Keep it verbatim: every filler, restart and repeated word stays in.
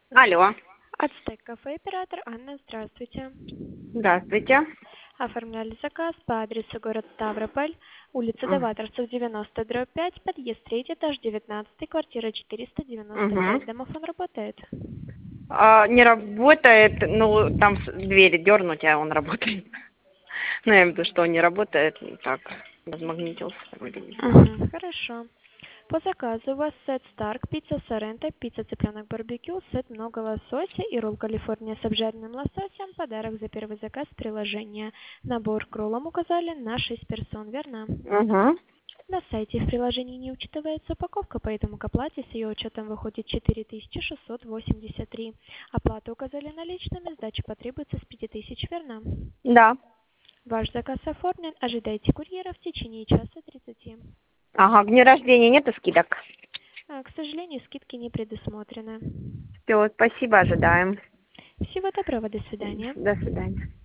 Алло. Ацтек кафе, оператор Анна, здравствуйте. Здравствуйте. Оформляли заказ по адресу город Ставрополь, улица М, Даваторцев, девяносто, дробь пять, подъезд третий, этаж девятнадцатый, квартира четыреста девяносто мгм. пять. Домофон работает? А, не работает, ну, там с- двери дернуть, а он работает. Ну, я имею в виду, что он не работает, так, размагнитился. вроде. Мгм, хорошо. По заказу у вас сет Старк, пицца Соренто, пицца цыпленок барбекю, сет много лосося и ролл Калифорния с обжаренным лососем. Подарок за первый заказ приложения. Набор к роллам указали на шесть персон, верно? Угу. На сайте в приложении не учитывается упаковка, поэтому к оплате с ее учетом выходит четыре тысячи шестьсот восемьдесят три. Оплату указали наличными, сдача потребуется с пяти тысяч, верно? Да. Ваш заказ оформлен, ожидайте курьера в течение часа тридцати. Ага, к дню рождения нету скидок? А, к сожалению, скидки не предусмотрены. Все, спасибо, ожидаем. Всего доброго, до свидания. До свидания.